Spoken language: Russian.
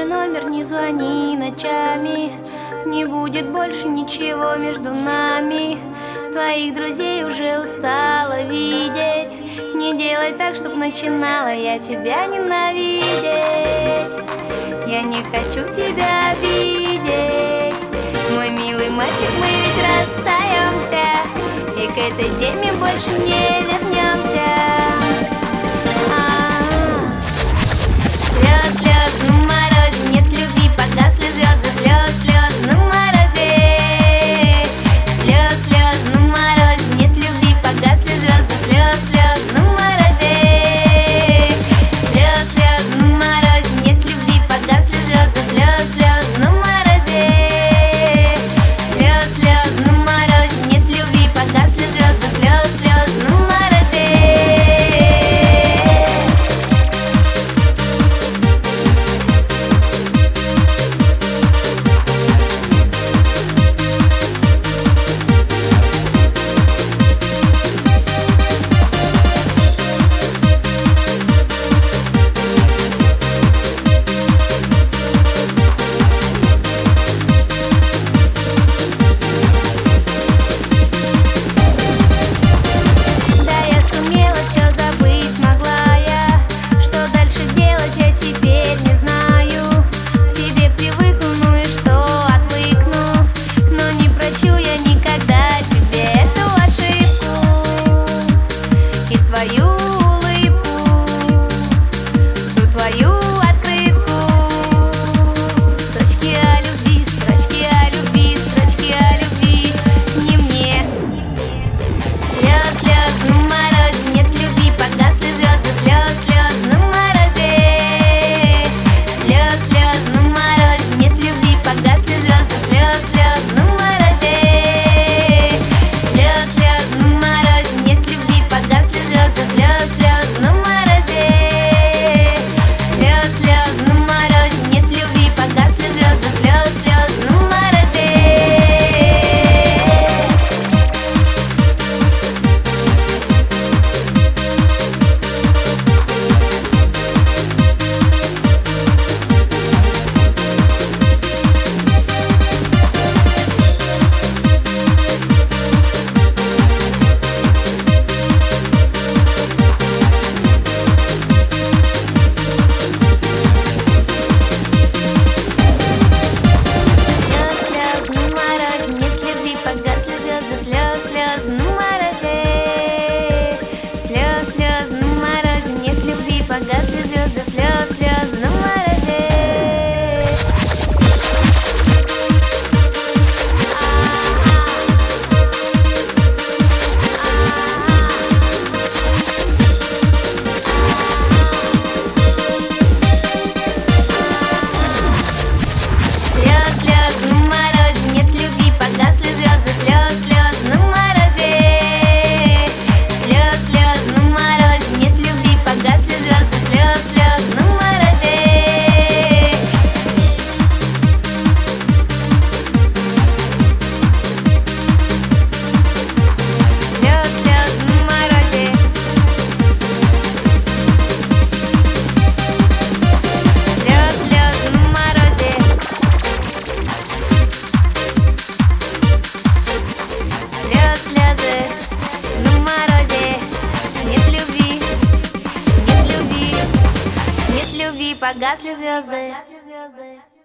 мой номер, не звони ночами. Не будет больше ничего между нами. Твоих друзей уже устала видеть. Не делай так, чтоб начинала я тебя ненавидеть. Я не хочу тебя обидеть, мой милый мальчик, мы ведь расстаемся, и к этой теме больше не вернемся. Слез, слез на морозе, нет любви, погасли звезды. Слез, слез на морозе. Слез, слез на морозе, нет любви, погасли звезды. Слез, слез на морозе. Слез, слез на морозе, нет любви, погасли звезды. Слез, слез на морозе. Слез, слез на морозе, нет любви, погасли звезды. Слез, слез на морозе. Погасли звезды, слез, слез на морозе. Слез, слез на морозе, нет любви, погасли звезды. Слез, слез на морозе. Слез, слез на морозе, нет любви, погасли звезды. Слез, слез на морозе. Слез, слез на морозе. Слез, слез на морозе. Слез, слезы на морозе. Нет любви, нет любви, нет любви, погасли звезды.